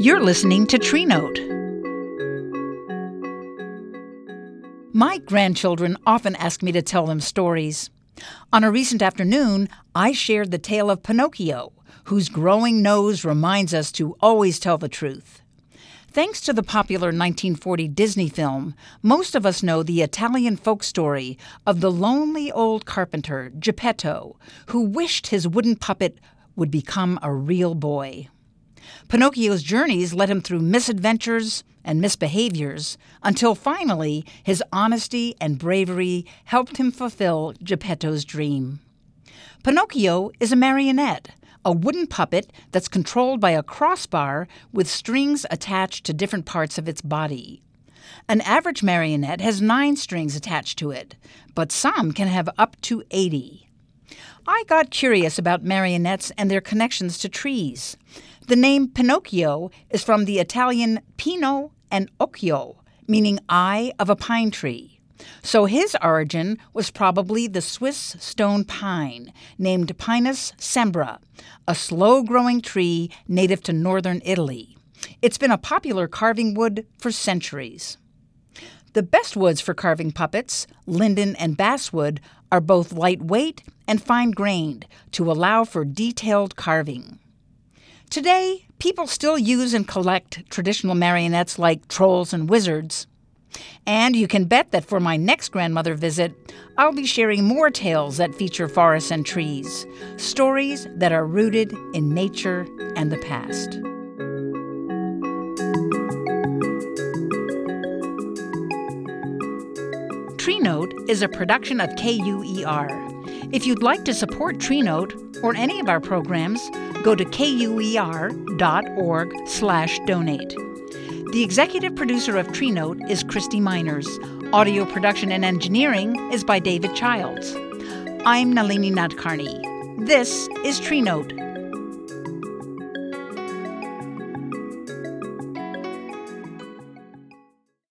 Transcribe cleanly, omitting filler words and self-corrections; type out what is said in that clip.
You're listening to Tree Note. My grandchildren often ask me to tell them stories. On a recent afternoon, I shared the tale of Pinocchio, whose growing nose reminds us to always tell the truth. Thanks to the popular 1940 Disney film, most of us know the Italian folk story of the lonely old carpenter, Geppetto, who wished his wooden puppet would become a real boy. Pinocchio's journeys led him through misadventures and misbehaviors until finally his honesty and bravery helped him fulfill Geppetto's dream. Pinocchio is a marionette, a wooden puppet that's controlled by a crossbar with strings attached to different parts of its body. An average marionette has 9 strings attached to it, but some can have up to 80. I got curious about marionettes and their connections to trees. The name Pinocchio is from the Italian pino and occhio, meaning eye of a pine tree. So his origin was probably the Swiss stone pine, named Pinus sembra, a slow-growing tree native to northern Italy. It's been a popular carving wood for centuries. The best woods for carving puppets, linden and basswood, are both lightweight and fine-grained to allow for detailed carving. Today, people still use and collect traditional marionettes like trolls and wizards. And you can bet that for my next grandmother visit, I'll be sharing more tales that feature forests and trees, stories that are rooted in nature and the past. Tree Note is a production of KUER. If you'd like to support Tree Note or any of our programs, go to kuer.org/donate. The executive producer of Tree Note is Christy Miners. Audio production and engineering is by David Childs. I'm Nalini Nadkarni. This is Tree Note.